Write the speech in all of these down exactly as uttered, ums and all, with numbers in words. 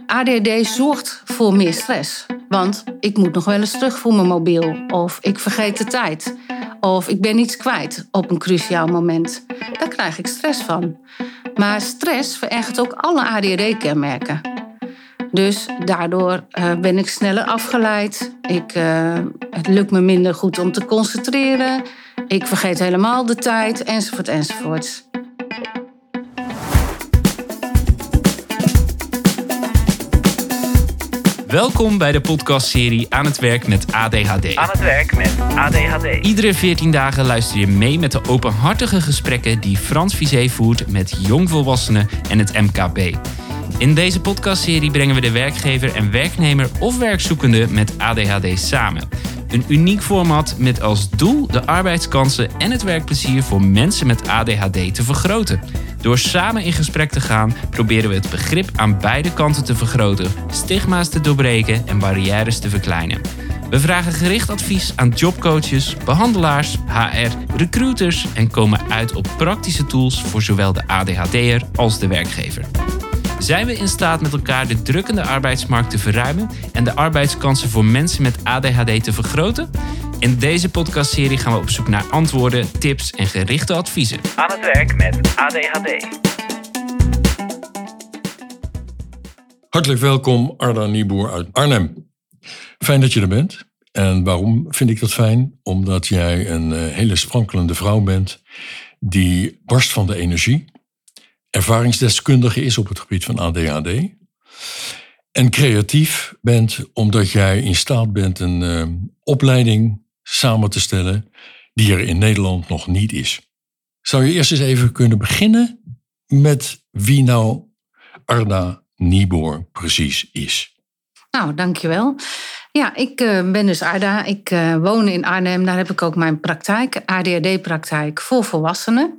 A D H D zorgt voor meer stress. Want ik moet nog wel eens terug voor mijn mobiel. Of ik vergeet de tijd. Of ik ben iets kwijt op een cruciaal moment. Daar krijg ik stress van. Maar stress verergert ook alle A D H D-kenmerken. Dus daardoor uh, ben ik sneller afgeleid. Ik, uh, het lukt me minder goed om te concentreren. Ik vergeet helemaal de tijd, enzovoort, enzovoort. Welkom bij de podcastserie Aan het werk met A D H D. Aan het werk met A D H D. Iedere veertien dagen luister je mee met de openhartige gesprekken die Frans Vizé voert met jongvolwassenen en het M K B. In deze podcastserie brengen we de werkgever en werknemer of werkzoekende met A D H D samen. Een uniek format met als doel de arbeidskansen en het werkplezier voor mensen met A D H D te vergroten. Door samen in gesprek te gaan proberen we het begrip aan beide kanten te vergroten, stigma's te doorbreken en barrières te verkleinen. We vragen gericht advies aan jobcoaches, behandelaars, H R, recruiters en komen uit op praktische tools voor zowel de A D H D'er als de werkgever. Zijn we in staat met elkaar de drukkende arbeidsmarkt te verruimen en de arbeidskansen voor mensen met A D H D te vergroten? In deze podcastserie gaan we op zoek naar antwoorden, tips en gerichte adviezen. Aan het werk met A D H D. Hartelijk welkom, Arda Nieboer uit Arnhem. Fijn dat je er bent. En waarom vind ik dat fijn? Omdat jij een hele sprankelende vrouw bent die barst van de energie, ervaringsdeskundige is op het gebied van A D H D en creatief bent omdat jij in staat bent een uh, opleiding samen te stellen die er in Nederland nog niet is. Zou je eerst eens even kunnen beginnen met wie nou Arda Nieboer precies is? Nou, dankjewel. Ja, ik uh, ben dus Arda. Ik uh, woon in Arnhem. Daar heb ik ook mijn praktijk, A D H D-praktijk voor volwassenen.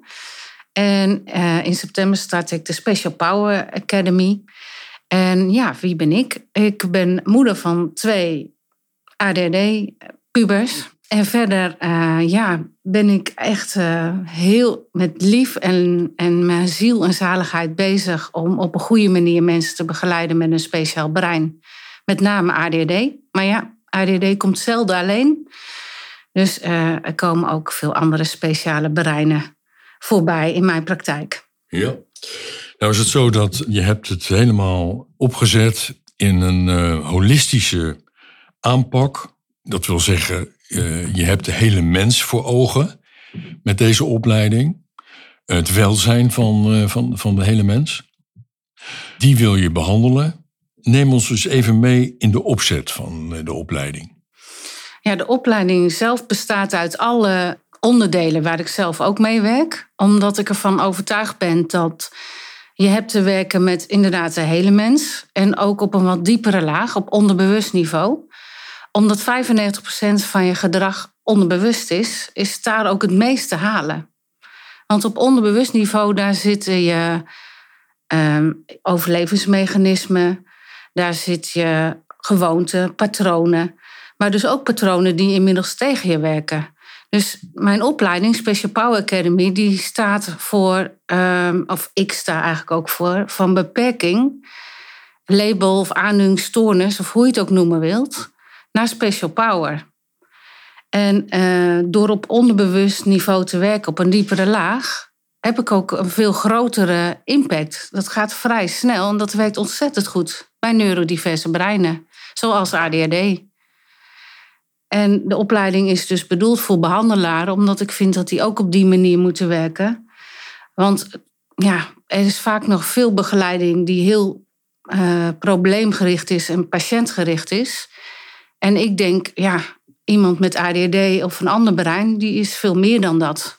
En uh, in september start ik de Special Power Academy. En ja, wie ben ik? Ik ben moeder van twee A D H D-pubers. En verder uh, ja, ben ik echt uh, heel met lief en, en mijn ziel en zaligheid bezig om op een goede manier mensen te begeleiden met een speciaal brein. Met name A D H D. Maar ja, A D H D komt zelden alleen. Dus uh, er komen ook veel andere speciale breinen voorbij in mijn praktijk. Ja. Nou is het zo dat je hebt het helemaal opgezet in een uh, holistische aanpak. Dat wil zeggen, uh, je hebt de hele mens voor ogen met deze opleiding. Het welzijn van, uh, van, van de hele mens. Die wil je behandelen. Neem ons dus even mee in de opzet van uh, de opleiding. Ja, de opleiding zelf bestaat uit alle onderdelen waar ik zelf ook mee werk. Omdat ik ervan overtuigd ben dat je hebt te werken met inderdaad de hele mens. En ook op een wat diepere laag, op onderbewust niveau. Omdat vijfennegentig procent van je gedrag onderbewust is, is daar ook het meest te halen. Want op onderbewust niveau, daar zitten je um, overlevingsmechanismen. Daar zit je gewoonten, patronen. Maar dus ook patronen die inmiddels tegen je werken. Dus mijn opleiding, Special Power Academy, die staat voor, um, of ik sta eigenlijk ook voor, van beperking, label of aandoeningsstoornis, of hoe je het ook noemen wilt, naar Special Power. En uh, door op onderbewust niveau te werken, op een diepere laag, heb ik ook een veel grotere impact. Dat gaat vrij snel en dat werkt ontzettend goed bij neurodiverse breinen, zoals A D H D. En de opleiding is dus bedoeld voor behandelaren, omdat ik vind dat die ook op die manier moeten werken. Want ja, er is vaak nog veel begeleiding die heel uh, probleemgericht is en patiëntgericht is. En ik denk, ja, iemand met A D H D of een ander brein, die is veel meer dan dat.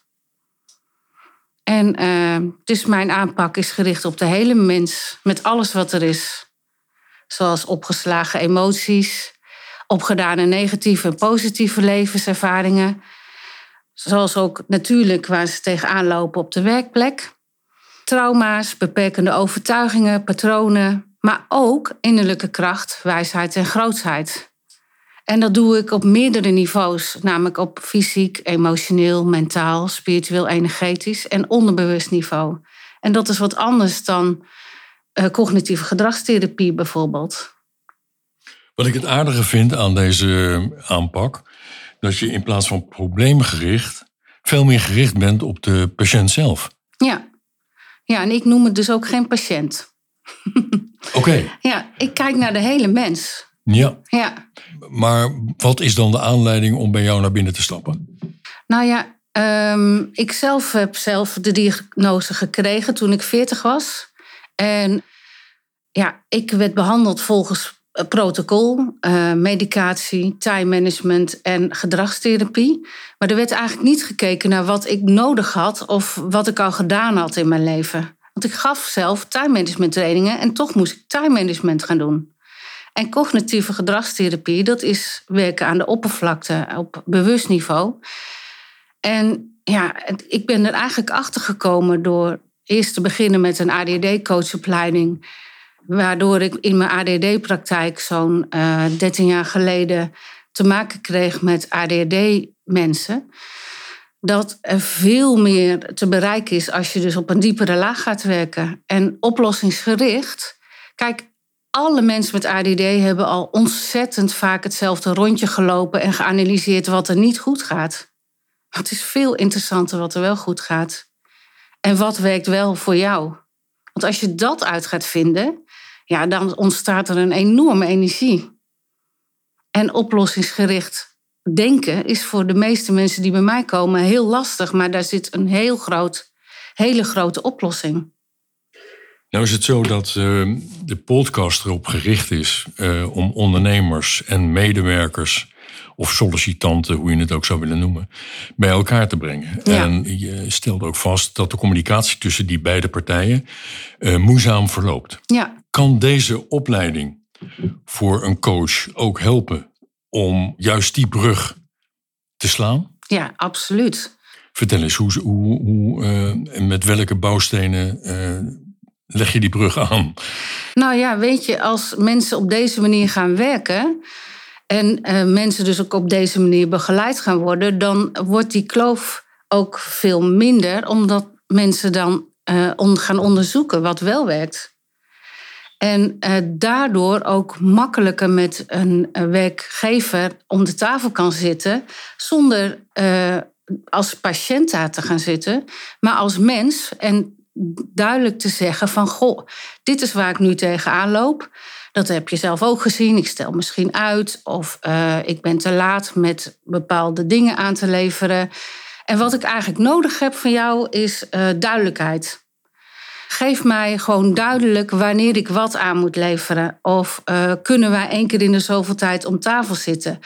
En uh, dus mijn aanpak is gericht op de hele mens, met alles wat er is. Zoals opgeslagen emoties, opgedane negatieve en positieve levenservaringen. Zoals ook natuurlijk waar ze tegenaan lopen op de werkplek. Trauma's, beperkende overtuigingen, patronen. Maar ook innerlijke kracht, wijsheid en grootsheid. En dat doe ik op meerdere niveaus. Namelijk op fysiek, emotioneel, mentaal, spiritueel, energetisch en onderbewust niveau. En dat is wat anders dan uh, cognitieve gedragstherapie bijvoorbeeld. Wat ik het aardige vind aan deze aanpak, dat je in plaats van probleemgericht veel meer gericht bent op de patiënt zelf. Ja, ja en ik noem het dus ook geen patiënt. Oké. Okay. Ja, ik kijk naar de hele mens. Ja. ja. Maar wat is dan de aanleiding om bij jou naar binnen te stappen? Nou ja, um, ik zelf heb zelf de diagnose gekregen toen ik veertig was. En ja, ik werd behandeld volgens protocol, uh, medicatie, time management en gedragstherapie. Maar er werd eigenlijk niet gekeken naar wat ik nodig had of wat ik al gedaan had in mijn leven. Want ik gaf zelf time management trainingen en toch moest ik time management gaan doen. En cognitieve gedragstherapie, dat is werken aan de oppervlakte op bewust niveau. En ja, ik ben er eigenlijk achter gekomen door eerst te beginnen met een A D D coachopleiding, waardoor ik in mijn A D D-praktijk zo'n uh, dertien jaar geleden te maken kreeg met A D H D-mensen. Dat er veel meer te bereiken is als je dus op een diepere laag gaat werken. En oplossingsgericht. Kijk, alle mensen met A D D hebben al ontzettend vaak hetzelfde rondje gelopen en geanalyseerd wat er niet goed gaat. Het is veel interessanter wat er wel goed gaat. En wat werkt wel voor jou. Want als je dat uit gaat vinden, ja, dan ontstaat er een enorme energie. En oplossingsgericht denken is voor de meeste mensen die bij mij komen heel lastig, maar daar zit een heel groot, hele grote oplossing. Nou is het zo dat uh, de podcast erop gericht is uh, om ondernemers en medewerkers of sollicitanten, hoe je het ook zou willen noemen, bij elkaar te brengen. Ja. En je stelt ook vast dat de communicatie tussen die beide partijen uh, moeizaam verloopt. Ja. Kan deze opleiding voor een coach ook helpen om juist die brug te slaan? Ja, absoluut. Vertel eens, hoe, hoe, hoe, uh, met welke bouwstenen uh, leg je die brug aan? Nou ja, weet je, als mensen op deze manier gaan werken en uh, mensen dus ook op deze manier begeleid gaan worden, dan wordt die kloof ook veel minder, omdat mensen dan uh, on- gaan onderzoeken wat wel werkt. En uh, daardoor ook makkelijker met een uh, werkgever om de tafel kan zitten, zonder uh, als patiënt daar te gaan zitten, maar als mens en duidelijk te zeggen van, goh, dit is waar ik nu tegenaan loop. Dat heb je zelf ook gezien. Ik stel misschien uit of uh, ik ben te laat met bepaalde dingen aan te leveren. En wat ik eigenlijk nodig heb van jou is uh, duidelijkheid. Geef mij gewoon duidelijk wanneer ik wat aan moet leveren. Of uh, kunnen wij één keer in de zoveel tijd om tafel zitten?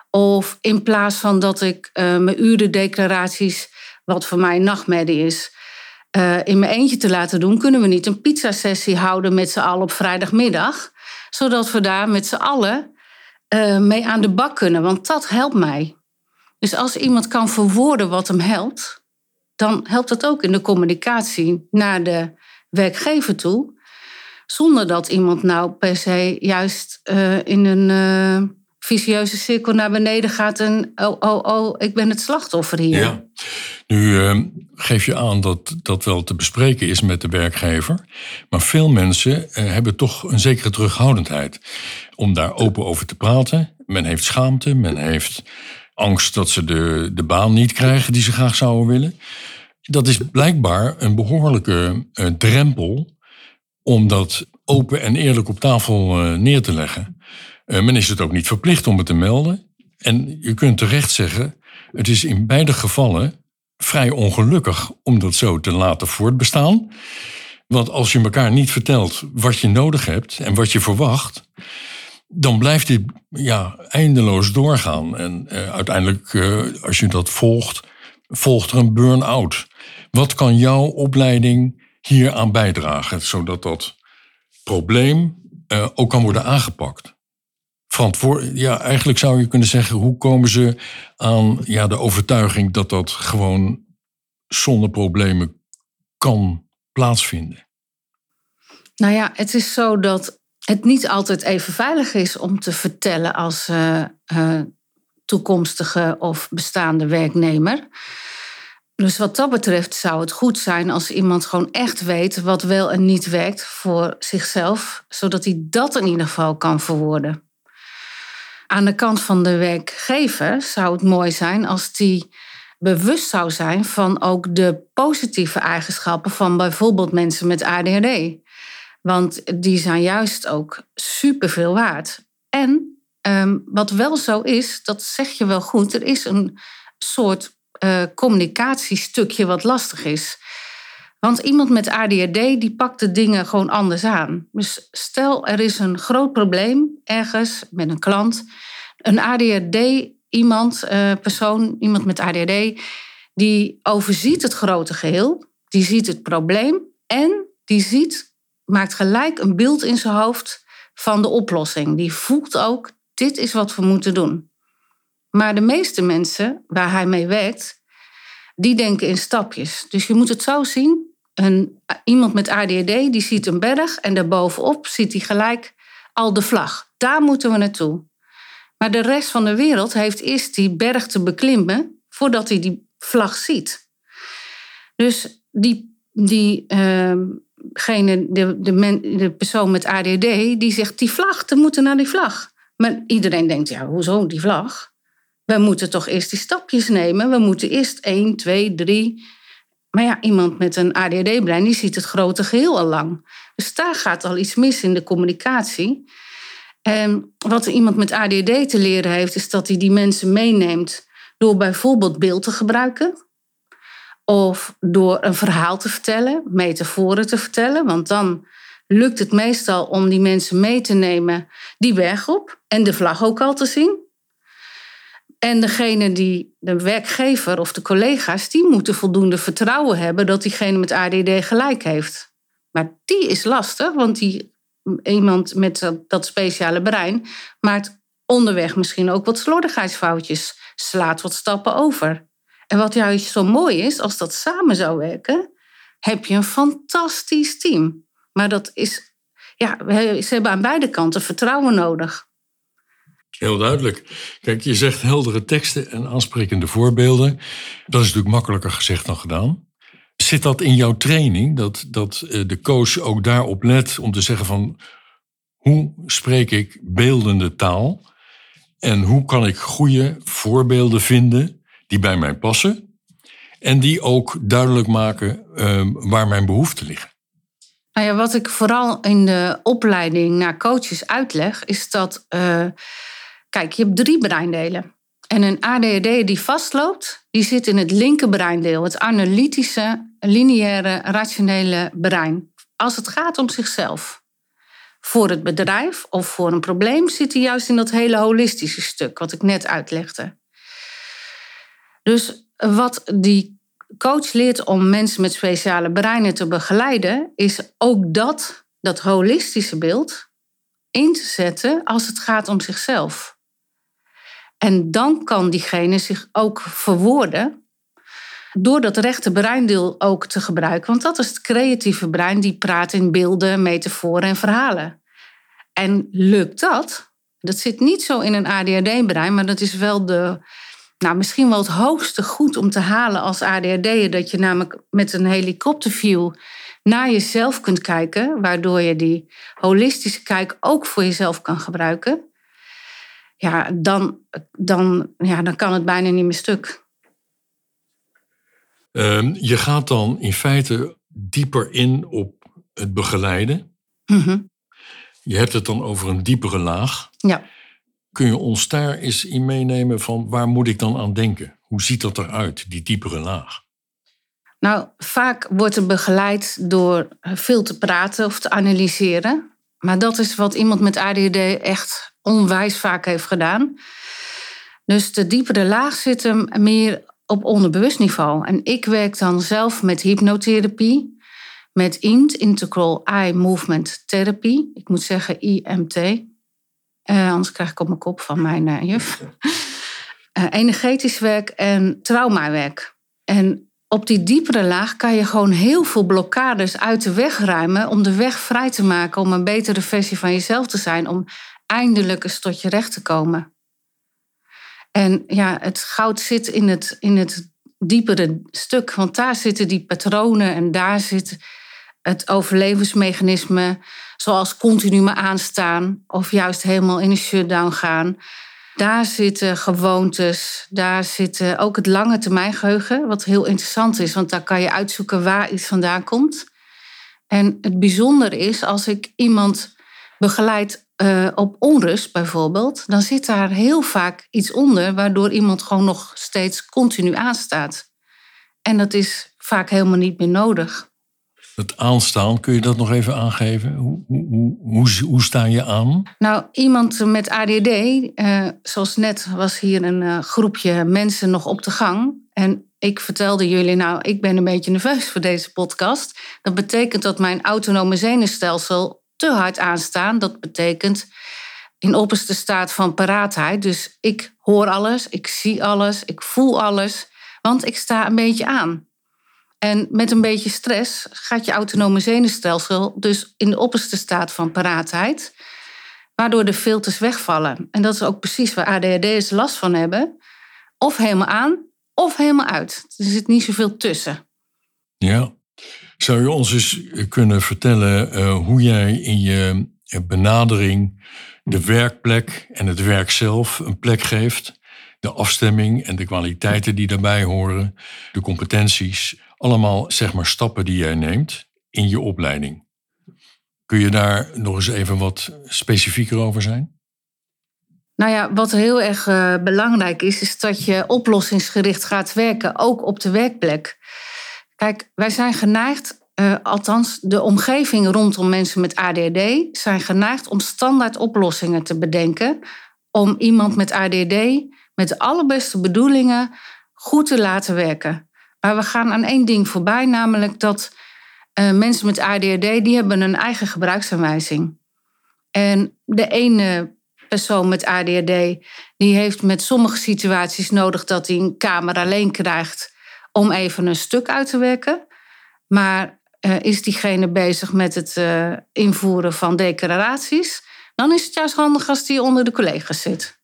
Of in plaats van dat ik uh, mijn urendeclaraties, wat voor mij een nachtmerrie is, uh, in mijn eentje te laten doen, kunnen we niet een pizzasessie houden met z'n allen op vrijdagmiddag, zodat we daar met z'n allen uh, mee aan de bak kunnen. Want dat helpt mij. Dus als iemand kan verwoorden wat hem helpt, dan helpt dat ook in de communicatie naar de werkgever toe, zonder dat iemand nou per se juist uh, in een uh, vicieuze cirkel naar beneden gaat en oh, oh, oh, ik ben het slachtoffer hier. Ja. Nu uh, geef je aan dat dat wel te bespreken is met de werkgever, maar veel mensen uh, hebben toch een zekere terughoudendheid om daar open over te praten. Men heeft schaamte, men heeft angst dat ze de, de baan niet krijgen die ze graag zouden willen. Dat is blijkbaar een behoorlijke uh, drempel om dat open en eerlijk op tafel uh, neer te leggen. Uh, men is het ook niet verplicht om het te melden. En je kunt terecht zeggen, het is in beide gevallen vrij ongelukkig om dat zo te laten voortbestaan. Want als je elkaar niet vertelt wat je nodig hebt en wat je verwacht, dan blijft dit ja, eindeloos doorgaan. En uh, uiteindelijk, uh, als je dat volgt, volgt er een burn-out. Wat kan jouw opleiding hier aan bijdragen, zodat dat probleem uh, ook kan worden aangepakt? Verantwoord, ja, eigenlijk zou je kunnen zeggen, hoe komen ze aan ja, de overtuiging dat dat gewoon zonder problemen kan plaatsvinden? Nou ja, het is zo dat het niet altijd even veilig is om te vertellen als uh, uh, toekomstige of bestaande werknemer. Dus wat dat betreft zou het goed zijn als iemand gewoon echt weet wat wel en niet werkt voor zichzelf, zodat hij dat in ieder geval kan verwoorden. Aan de kant van de werkgever zou het mooi zijn als die bewust zou zijn van ook de positieve eigenschappen van bijvoorbeeld mensen met A D H D. Want die zijn juist ook superveel waard. En um, wat wel zo is, dat zeg je wel goed, er is een soort uh, communicatiestukje wat lastig is. Want iemand met A D H D die pakt de dingen gewoon anders aan. Dus stel er is een groot probleem ergens met een klant. Een A D H D iemand, uh, persoon, iemand met A D H D, die overziet het grote geheel. Die ziet het probleem en die ziet, maakt gelijk een beeld in zijn hoofd van de oplossing. Die voelt ook, dit is wat we moeten doen. Maar de meeste mensen waar hij mee werkt, die denken in stapjes. Dus je moet het zo zien. Een, iemand met A D H D die ziet een berg en daarbovenop ziet hij gelijk al de vlag. Daar moeten we naartoe. Maar de rest van de wereld heeft eerst die berg te beklimmen voordat hij die vlag ziet. Dus die, die, uh, gene, de, de, men, de persoon met A D H D die zegt die vlag, we moeten naar die vlag. Maar iedereen denkt, ja, hoezo die vlag? We moeten toch eerst die stapjes nemen. We moeten eerst één, twee, drie. Maar ja, iemand met een A D H D-brein die ziet het grote geheel al lang. Dus daar gaat al iets mis in de communicatie. En wat iemand met A D H D te leren heeft, is dat hij die mensen meeneemt door bijvoorbeeld beeld te gebruiken. Of door een verhaal te vertellen, metaforen te vertellen. Want dan lukt het meestal om die mensen mee te nemen die berg op. En de vlag ook al te zien. En degene die, de werkgever of de collega's, die moeten voldoende vertrouwen hebben dat diegene met A D H D gelijk heeft. Maar die is lastig, want die, iemand met dat, dat speciale brein maakt onderweg misschien ook wat slordigheidsfoutjes, slaat wat stappen over. En wat juist zo mooi is, als dat samen zou werken, heb je een fantastisch team. Maar dat is, ja, ze hebben aan beide kanten vertrouwen nodig. Heel duidelijk. Kijk, je zegt heldere teksten en aansprekende voorbeelden. Dat is natuurlijk makkelijker gezegd dan gedaan. Zit dat in jouw training, dat, dat de coach ook daarop let om te zeggen van hoe spreek ik beeldende taal en hoe kan ik goede voorbeelden vinden die bij mij passen en die ook duidelijk maken uh, waar mijn behoeften liggen? Nou ja, wat ik vooral in de opleiding naar coaches uitleg, is dat, uh, kijk, je hebt drie breindelen. En een A D H D die vastloopt, die zit in het linkerbreindeel, het analytische, lineaire, rationele brein. Als het gaat om zichzelf. Voor het bedrijf of voor een probleem zit hij juist in dat hele holistische stuk, wat ik net uitlegde. Dus wat die coach leert om mensen met speciale breinen te begeleiden, is ook dat, dat holistische beeld, in te zetten als het gaat om zichzelf. En dan kan diegene zich ook verwoorden door dat rechte breindeel ook te gebruiken. Want dat is het creatieve brein, die praat in beelden, metaforen en verhalen. En lukt dat? Dat zit niet zo in een A D H D-brein, maar dat is wel de, nou, misschien wel het hoogste goed om te halen als A D H D'er. Dat je namelijk met een helikopterview naar jezelf kunt kijken, waardoor je die holistische kijk ook voor jezelf kan gebruiken. Ja, dan, dan, ja, dan kan het bijna niet meer stuk. Um, je gaat dan in feite dieper in op het begeleiden. Mm-hmm. Je hebt het dan over een diepere laag. Ja. Kun je ons daar eens in meenemen van waar moet ik dan aan denken? Hoe ziet dat eruit, die diepere laag? Nou, vaak wordt er begeleid door veel te praten of te analyseren. Maar dat is wat iemand met A D H D echt onwijs vaak heeft gedaan. Dus de diepere laag zit hem meer op onderbewust niveau. En ik werk dan zelf met hypnotherapie, met I M T, Integral Eye Movement Therapy. Ik moet zeggen I M T. Uh, anders krijg ik op mijn kop van mijn uh, juf. Uh, energetisch werk en traumawerk. En op die diepere laag kan je gewoon heel veel blokkades uit de weg ruimen om de weg vrij te maken om een betere versie van jezelf te zijn, om eindelijk eens tot je recht te komen. En ja, het goud zit in het, in het diepere stuk. Want daar zitten die patronen en daar zit het overlevingsmechanisme, zoals continu maar aanstaan of juist helemaal in een shutdown gaan. Daar zitten gewoontes, daar zit ook het lange termijn geheugen, wat heel interessant is, want daar kan je uitzoeken waar iets vandaan komt. En het bijzondere is, als ik iemand begeleid uh, op onrust bijvoorbeeld, dan zit daar heel vaak iets onder, waardoor iemand gewoon nog steeds continu aanstaat. En dat is vaak helemaal niet meer nodig. Het aanstaan, kun je dat nog even aangeven? Hoe, hoe, hoe, hoe sta je aan? Nou, iemand met A D H D, uh, zoals net was hier een uh, groepje mensen nog op de gang. En ik vertelde jullie, nou, ik ben een beetje nerveus voor deze podcast. Dat betekent dat mijn autonome zenuwstelsel te hard aanstaat. Dat betekent in opperste staat van paraatheid. Dus ik hoor alles, ik zie alles, ik voel alles. Want ik sta een beetje aan. En met een beetje stress gaat je autonome zenuwstelsel dus in de opperste staat van paraatheid, waardoor de filters wegvallen. En dat is ook precies waar A D H D'ers last van hebben. Of helemaal aan, of helemaal uit. Er zit niet zoveel tussen. Ja. Zou je ons eens kunnen vertellen uh, hoe jij in je benadering de werkplek en het werk zelf een plek geeft? De afstemming en de kwaliteiten die daarbij horen, de competenties, allemaal zeg maar stappen die jij neemt in je opleiding. Kun je daar nog eens even wat specifieker over zijn? Nou ja, wat heel erg uh, belangrijk is, is dat je oplossingsgericht gaat werken, ook op de werkplek. Kijk, wij zijn geneigd, uh, althans de omgeving rondom mensen met A D H D, zijn geneigd om standaard oplossingen te bedenken om iemand met A D H D met de allerbeste bedoelingen goed te laten werken. Maar we gaan aan één ding voorbij, namelijk dat uh, mensen met A D H D, die hebben een eigen gebruiksaanwijzing. En de ene persoon met A D H D, die heeft met sommige situaties nodig dat hij een kamer alleen krijgt om even een stuk uit te werken. Maar uh, is diegene bezig met het uh, invoeren van declaraties, dan is het juist handig als die onder de collega's zit.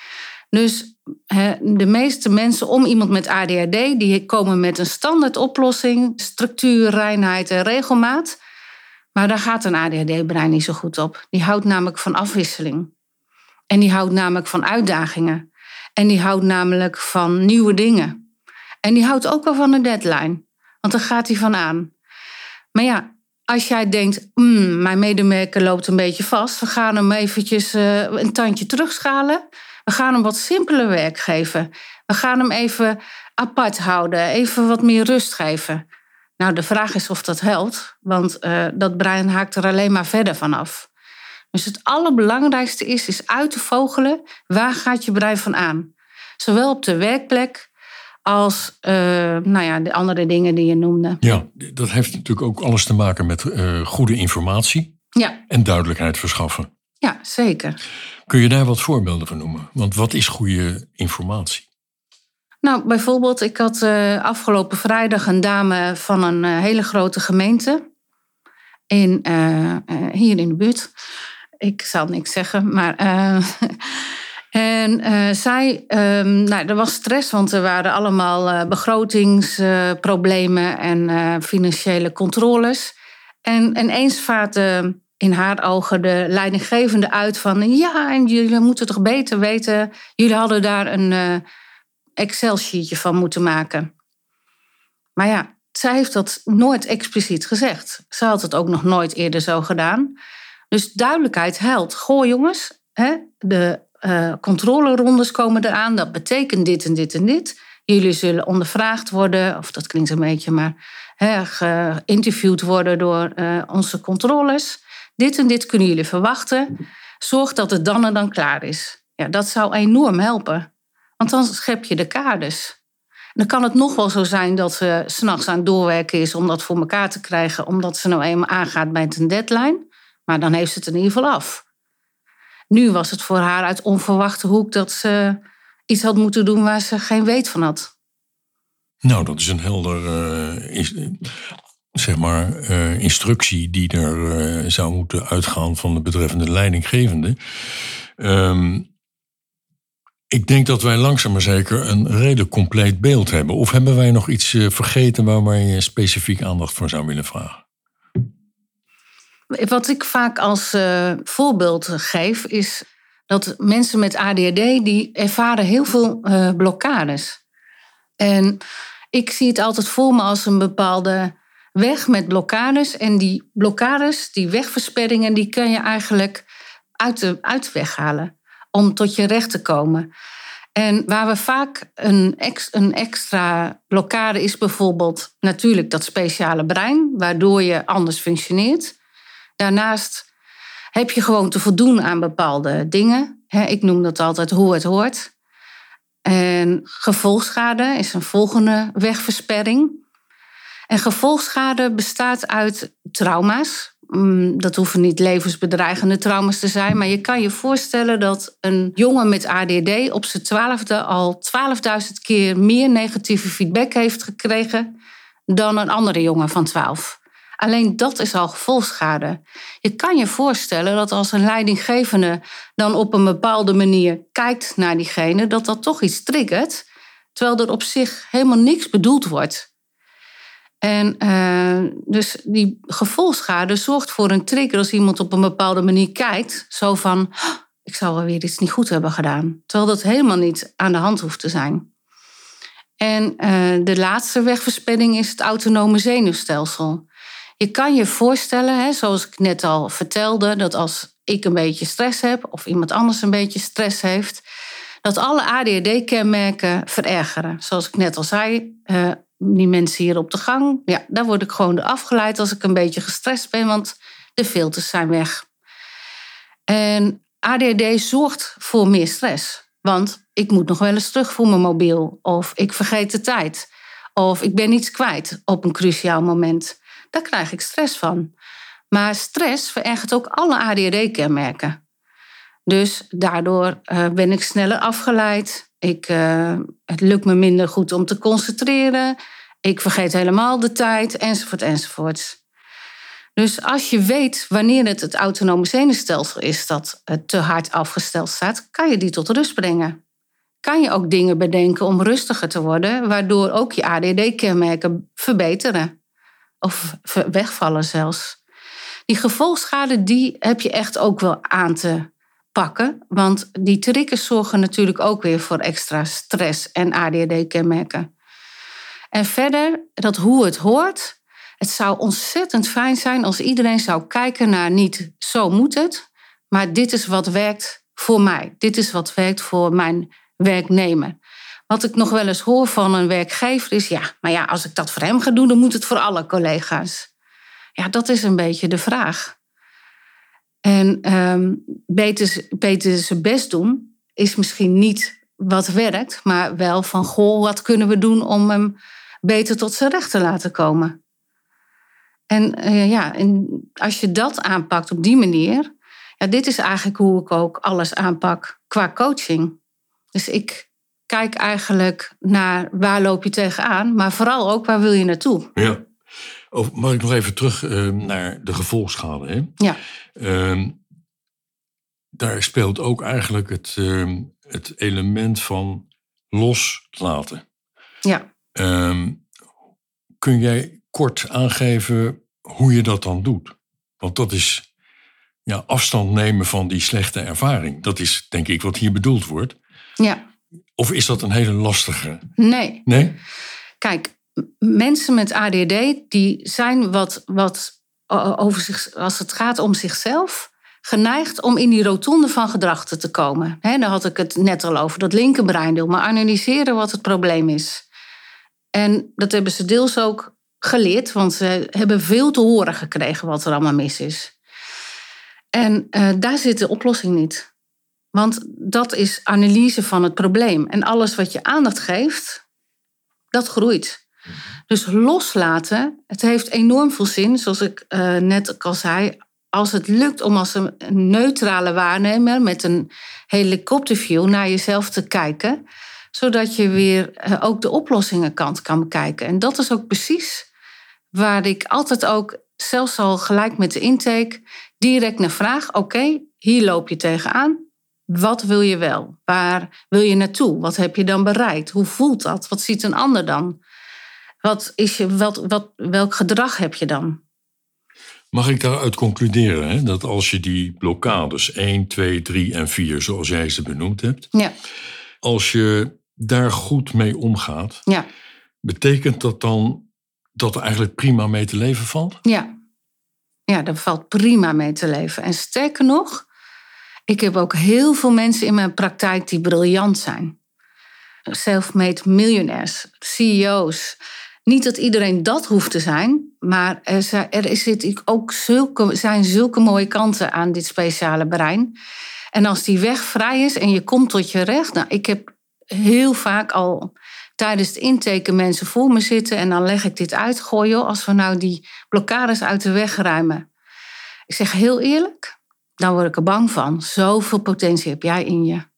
Dus he, de meeste mensen om iemand met A D H D, die komen met een standaard oplossing, structuur, reinheid en regelmaat. Maar daar gaat een A D H D-brein niet zo goed op. Die houdt namelijk van afwisseling. En die houdt namelijk van uitdagingen. En die houdt namelijk van nieuwe dingen. En die houdt ook wel van een deadline. Want daar gaat hij van aan. Maar ja, als jij denkt, mm, mijn medewerker loopt een beetje vast, we gaan hem eventjes uh, een tandje terugschalen. We gaan hem wat simpeler werk geven. We gaan hem even apart houden, even wat meer rust geven. Nou, de vraag is of dat helpt, want uh, dat brein haakt er alleen maar verder van af. Dus het allerbelangrijkste is, is uit te vogelen, waar gaat je brein van aan? Zowel op de werkplek als uh, nou ja, de andere dingen die je noemde. Ja, dat heeft natuurlijk ook alles te maken met uh, goede informatie ja. en duidelijkheid verschaffen. Ja, zeker. Kun je daar wat voorbeelden van noemen? Want wat is goede informatie? Nou, bijvoorbeeld, ik had uh, afgelopen vrijdag een dame van een uh, hele grote gemeente. In, uh, uh, hier in de buurt. Ik zal niks zeggen, maar... Uh, en uh, zij... Um, nou, er was stress, want er waren allemaal uh, begrotingsproblemen uh, en uh, financiële controles. En ineens vaartte in haar ogen de leidinggevende uit van... ja, en jullie moeten toch beter weten... jullie hadden daar een uh, Excel-sheetje van moeten maken. Maar ja, zij heeft dat nooit expliciet gezegd. Ze had het ook nog nooit eerder zo gedaan. Dus duidelijkheid helpt. Goh jongens, hè, de uh, controlerondes komen eraan. Dat betekent dit en dit en dit. Jullie zullen ondervraagd worden, of dat klinkt een beetje, maar hè, geïnterviewd worden door uh, onze controles. Dit en dit kunnen jullie verwachten. Zorg dat het dan en dan klaar is. Ja, dat zou enorm helpen. Want dan schep je de kaders. Dan kan het nog wel zo zijn dat ze 's nachts aan het doorwerken is om dat voor elkaar te krijgen, omdat ze nou eenmaal aangaat bij een deadline. Maar dan heeft ze het in ieder geval af. Nu was het voor haar uit onverwachte hoek dat ze iets had moeten doen waar ze geen weet van had. Nou, dat is een helder uh, is, zeg maar, uh, instructie die er uh, zou moeten uitgaan van de betreffende leidinggevende. Um, Ik denk dat wij langzaam maar zeker een redelijk compleet beeld hebben. Of hebben wij nog iets vergeten waar je specifiek aandacht voor zou willen vragen? Wat ik vaak als uh, voorbeeld geef is dat mensen met A D H D die ervaren heel veel uh, blokkades. En ik zie het altijd voor me als een bepaalde weg met blokkades. En die blokkades, die wegversperringen, die kun je eigenlijk uit de, uit de weg halen om tot je recht te komen. En waar we vaak een, ex, een extra blokkade is bijvoorbeeld natuurlijk dat speciale brein, waardoor je anders functioneert. Daarnaast heb je gewoon te voldoen aan bepaalde dingen. Ik noem dat altijd hoe het hoort. En gevolgschade is een volgende wegversperring. En gevolgschade bestaat uit trauma's. Dat hoeven niet levensbedreigende trauma's te zijn. Maar je kan je voorstellen dat een jongen met A D H D op zijn twaalfde al twaalfduizend keer meer negatieve feedback heeft gekregen dan een andere jongen van twaalf. Alleen dat is al gevolgschade. Je kan je voorstellen dat als een leidinggevende dan op een bepaalde manier kijkt naar diegene, dat dat toch iets triggert, terwijl er op zich helemaal niks bedoeld wordt. En uh, dus die gevolgschade zorgt voor een trigger als iemand op een bepaalde manier kijkt. Zo van, oh, ik zou wel weer iets niet goed hebben gedaan. Terwijl dat helemaal niet aan de hand hoeft te zijn. En uh, de laatste wegversperring is het autonome zenuwstelsel. Je kan je voorstellen, hè, zoals ik net al vertelde, dat als ik een beetje stress heb of iemand anders een beetje stress heeft, dat alle A D H D-kenmerken verergeren. Zoals ik net al zei, uh, die mensen hier op de gang, ja, daar word ik gewoon door afgeleid als ik een beetje gestrest ben, want de filters zijn weg. En A D H D zorgt voor meer stress, want ik moet nog wel eens terug voor mijn mobiel, of ik vergeet de tijd, of ik ben iets kwijt op een cruciaal moment. Daar krijg ik stress van. Maar stress verergert ook alle A D H D-kenmerken. Dus daardoor uh, ben ik sneller afgeleid. Ik, uh, het lukt me minder goed om te concentreren. Ik vergeet helemaal de tijd, enzovoort, enzovoort. Dus als je weet wanneer het het autonome zenuwstelsel is dat te hard afgesteld staat, kan je die tot rust brengen. Kan je ook dingen bedenken om rustiger te worden, waardoor ook je A D H D-kenmerken verbeteren. Of wegvallen zelfs. Die gevolgschade die heb je echt ook wel aan te pakken. Want die triggers zorgen natuurlijk ook weer voor extra stress en A D H D-kenmerken. En verder, dat hoe het hoort. Het zou ontzettend fijn zijn als iedereen zou kijken naar niet zo moet het. Maar dit is wat werkt voor mij. Dit is wat werkt voor mijn werknemer. Wat ik nog wel eens hoor van een werkgever is, ja, maar ja, als ik dat voor hem ga doen, dan moet het voor alle collega's. Ja, dat is een beetje de vraag. En um, beter, beter zijn best doen is misschien niet wat werkt, maar wel van, goh, wat kunnen we doen om hem beter tot zijn recht te laten komen? En uh, ja, en als je dat aanpakt op die manier, ja, dit is eigenlijk hoe ik ook alles aanpak qua coaching. Dus ik kijk eigenlijk naar waar loop je tegenaan, maar vooral ook waar wil je naartoe. Ja. Oh, mag ik nog even terug uh, naar de gevolgschade? Hè? Ja. Uh, daar speelt ook eigenlijk het, uh, het element van loslaten. Ja. Uh, kun jij kort aangeven hoe je dat dan doet? Want dat is ja, afstand nemen van die slechte ervaring. Dat is denk ik wat hier bedoeld wordt. Ja. Of is dat een hele lastige? Nee. Nee? Kijk, mensen met A D H D die zijn wat, wat over zich, als het gaat om zichzelf, geneigd om in die rotonde van gedachten te komen. He, daar had ik het net al over, dat linkerbreindeel. Maar analyseren wat het probleem is. En dat hebben ze deels ook geleerd, want ze hebben veel te horen gekregen wat er allemaal mis is. En uh, daar zit de oplossing niet. Want dat is analyse van het probleem. En alles wat je aandacht geeft, dat groeit. Dus loslaten, het heeft enorm veel zin. Zoals ik uh, net al zei, als het lukt om als een neutrale waarnemer met een helikopterview naar jezelf te kijken, zodat je weer uh, ook de oplossingenkant kan bekijken. En dat is ook precies waar ik altijd ook, zelfs al gelijk met de intake, direct naar vraag. Oké, okay, hier loop je tegenaan. Wat wil je wel? Waar wil je naartoe? Wat heb je dan bereikt? Hoe voelt dat? Wat ziet een ander dan? Wat is je, wat, wat, welk gedrag heb je dan? Mag ik daaruit concluderen, hè, dat als je die blokkades één, twee, drie en vier, zoals jij ze benoemd hebt, Ja. als je daar goed mee omgaat, Ja. betekent dat dan dat er eigenlijk prima mee te leven valt? Ja. Ja, daar valt prima mee te leven. En sterker nog, ik heb ook heel veel mensen in mijn praktijk die briljant zijn. Self-made miljonairs, C E O's. Niet dat iedereen dat hoeft te zijn, maar er, er zit ook zulke, zijn zulke mooie kanten aan dit speciale brein. En als die weg vrij is en je komt tot je recht. Nou, ik heb heel vaak al tijdens het inteken mensen voor me zitten en dan leg ik dit uit. Goh joh, als we nou die blokkades uit de weg ruimen. Ik zeg heel eerlijk, dan word ik er bang van. Zoveel potentie heb jij in je.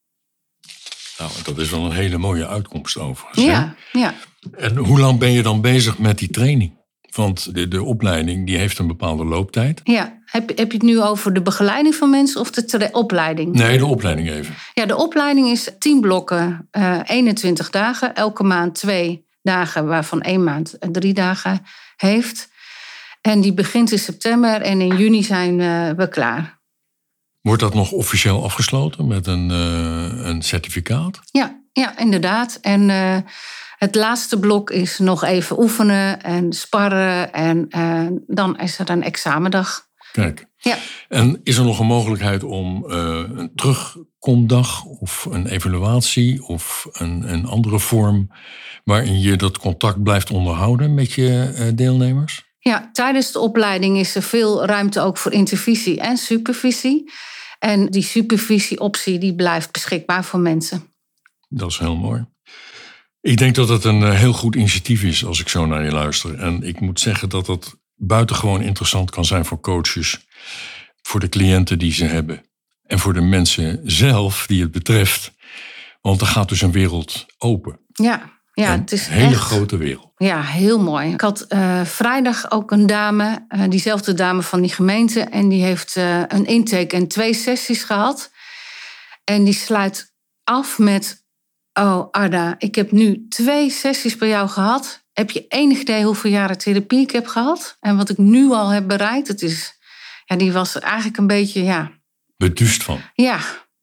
Nou, dat is wel een hele mooie uitkomst overigens. Ja, hè? ja. En hoe lang ben je dan bezig met die training? Want de, de opleiding die heeft een bepaalde looptijd. Ja, heb, heb je het nu over de begeleiding van mensen of de tra- opleiding? Nee, de opleiding even. Ja, de opleiding is tien blokken, uh, eenentwintig dagen. Elke maand twee dagen, waarvan één maand drie dagen heeft. En die begint in september en in juni zijn uh, we klaar. Wordt dat nog officieel afgesloten met een, uh, een certificaat? Ja, ja, inderdaad. En uh, het laatste blok is nog even oefenen en sparren. En uh, dan is er een examendag. Kijk. Ja. En is er nog een mogelijkheid om uh, een terugkomdag of een evaluatie of een, een andere vorm waarin je dat contact blijft onderhouden met je uh, deelnemers? Ja, tijdens de opleiding is er veel ruimte ook voor intervisie en supervisie. En die supervisieoptie die blijft beschikbaar voor mensen. Dat is heel mooi. Ik denk dat het een heel goed initiatief is als ik zo naar je luister. En ik moet zeggen dat dat buitengewoon interessant kan zijn voor coaches, voor de cliënten die ze hebben en voor de mensen zelf die het betreft. Want er gaat dus een wereld open. Ja, ja een het is een hele echt, grote wereld. Ja, heel mooi. Ik had uh, vrijdag ook een dame, uh, diezelfde dame van die gemeente, en die heeft uh, een intake en twee sessies gehad. En die sluit af met: oh Arda, ik heb nu twee sessies bij jou gehad. Heb je enig idee hoeveel jaren therapie ik heb gehad? En wat ik nu al heb bereikt? Het is, ja, die was er eigenlijk een beetje, ja... Beduust van. Ja.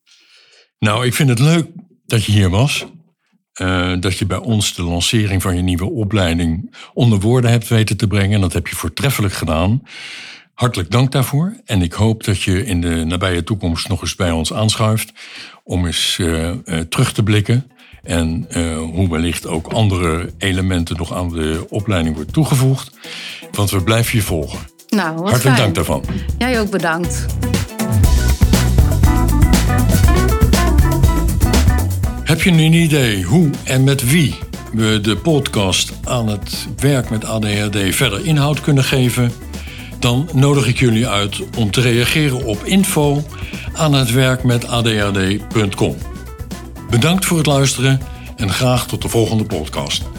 Nou, ik vind het leuk dat je hier was. Uh, dat je bij ons de lancering van je nieuwe opleiding onder woorden hebt weten te brengen. En dat heb je voortreffelijk gedaan. Hartelijk dank daarvoor. En ik hoop dat je in de nabije toekomst nog eens bij ons aanschuift om eens uh, uh, terug te blikken. En uh, hoe wellicht ook andere elementen nog aan de opleiding wordt toegevoegd. Want we blijven je volgen. Nou, wat Hartelijk fijn. dank daarvan. Jij ook bedankt. Heb je nu een idee hoe en met wie we de podcast aan het werk met A D H D verder inhoud kunnen geven? Dan nodig ik jullie uit om te reageren op info aan het werk met A D H D punt com. Bedankt voor het luisteren en graag tot de volgende podcast.